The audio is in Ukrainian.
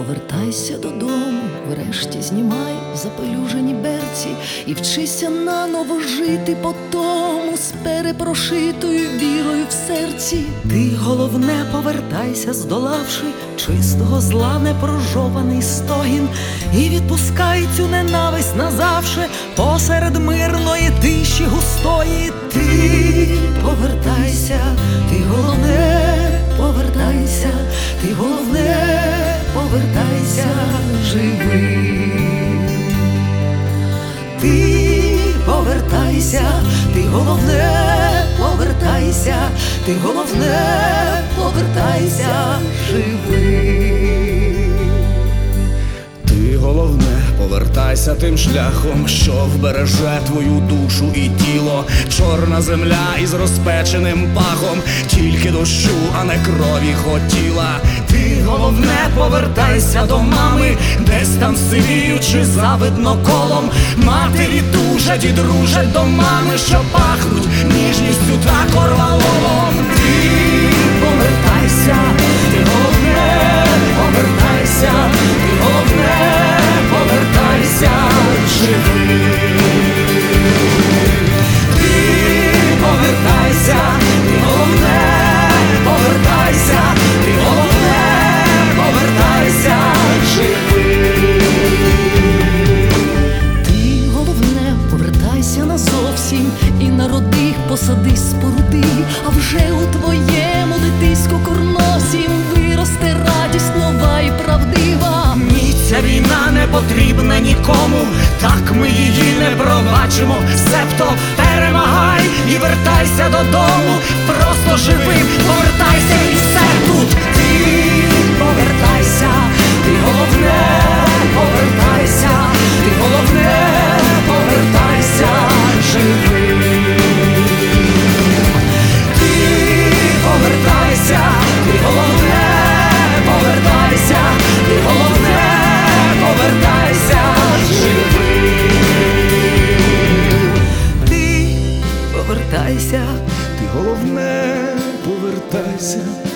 повертайся додому, врешті знімай запелюжені берці і вчися наново жити по тому з перепрошитою вірою в серці. Ти, головне, повертайся, здолавши чистого зла непрожований стогін, і відпускай цю ненависть назавше посеред мирної тиші густої. Ти повертайся, ти головне, повертайся, ти головне, повертайся живий. Ти повертайся, ти головне, повертайся, ти головне, повертайся живий. Ти головне, повертайся тим шляхом, що вбереже твою душу і тіло. Чорна земля із розпеченим пахом, тільки дощу, а не крові хотіла. Ти головне, повертайся до мами, десь там сивіючи завидно колом. Матері тужать і дружать до мами, що пахнуть ніжністю та корвалолом. Ти повертайся, ти головне, повертайся, ти головне, повертайся живий. Ти повертайся, ти головне, повертайся, ти головне, повертайся живий. Ти, головне, повертайся назовсім і народи, посади, споруди, а вже у твоєму дитиську-курносім виросте радість нова і правдива. Ні, ця війна не потрібна нікому, так ми її не пробачимо. Себто перемагай і вертайся додому, просто живим повертайся і все тут. Ти повертайся, ти головне, повертайся, ти головне, повертайся живим. Ти повертайся, ти головне, повертайся, ти головне, повертайся живим. Ти повертайся, Ти головне, повертайся.